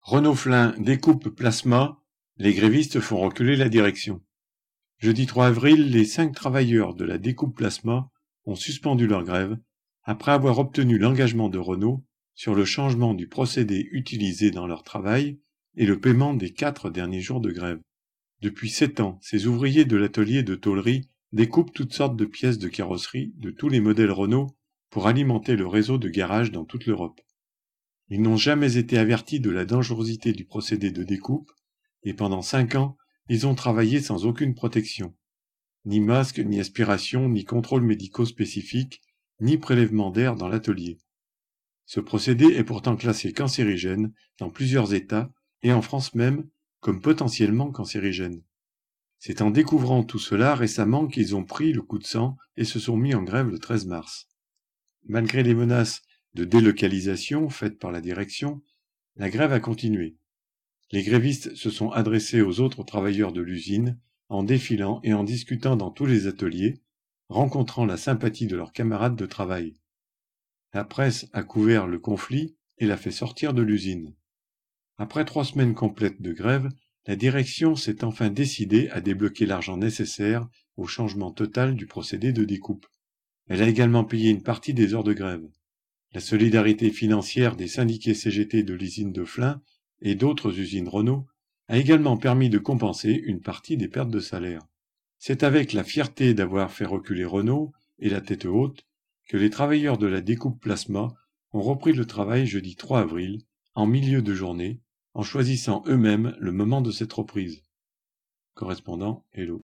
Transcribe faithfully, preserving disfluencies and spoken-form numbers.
Renault-Flin découpe Plasma, les grévistes font reculer la direction. Jeudi trois avril, les cinq travailleurs de la découpe Plasma ont suspendu leur grève après avoir obtenu l'engagement de Renault sur le changement du procédé utilisé dans leur travail et le paiement des quatre derniers jours de grève. Depuis sept ans, ces ouvriers de l'atelier de tôlerie découpent toutes sortes de pièces de carrosserie de tous les modèles Renault pour alimenter le réseau de garages dans toute l'Europe. Ils n'ont jamais été avertis de la dangerosité du procédé de découpe, et pendant cinq ans, ils ont travaillé sans aucune protection. Ni masque, ni aspiration, ni contrôle médicaux spécifiques, ni prélèvement d'air dans l'atelier. Ce procédé est pourtant classé cancérigène dans plusieurs États, et en France même, comme potentiellement cancérigène. C'est en découvrant tout cela récemment qu'ils ont pris le coup de sang et se sont mis en grève le treize mars. Malgré les menaces de délocalisation faites par la direction, la grève a continué. Les grévistes se sont adressés aux autres travailleurs de l'usine en défilant et en discutant dans tous les ateliers, rencontrant la sympathie de leurs camarades de travail. La presse a couvert le conflit et l'a fait sortir de l'usine. Après trois semaines complètes de grève, la direction s'est enfin décidée à débloquer l'argent nécessaire au changement total du procédé de découpe. Elle a également payé une partie des heures de grève. La solidarité financière des syndiqués C G T de l'usine de Flins et d'autres usines Renault a également permis de compenser une partie des pertes de salaire. C'est avec la fierté d'avoir fait reculer Renault et la tête haute que les travailleurs de la découpe Plasma ont repris le travail jeudi trois avril, en milieu de journée, en choisissant eux-mêmes le moment de cette reprise. Correspondant Hello.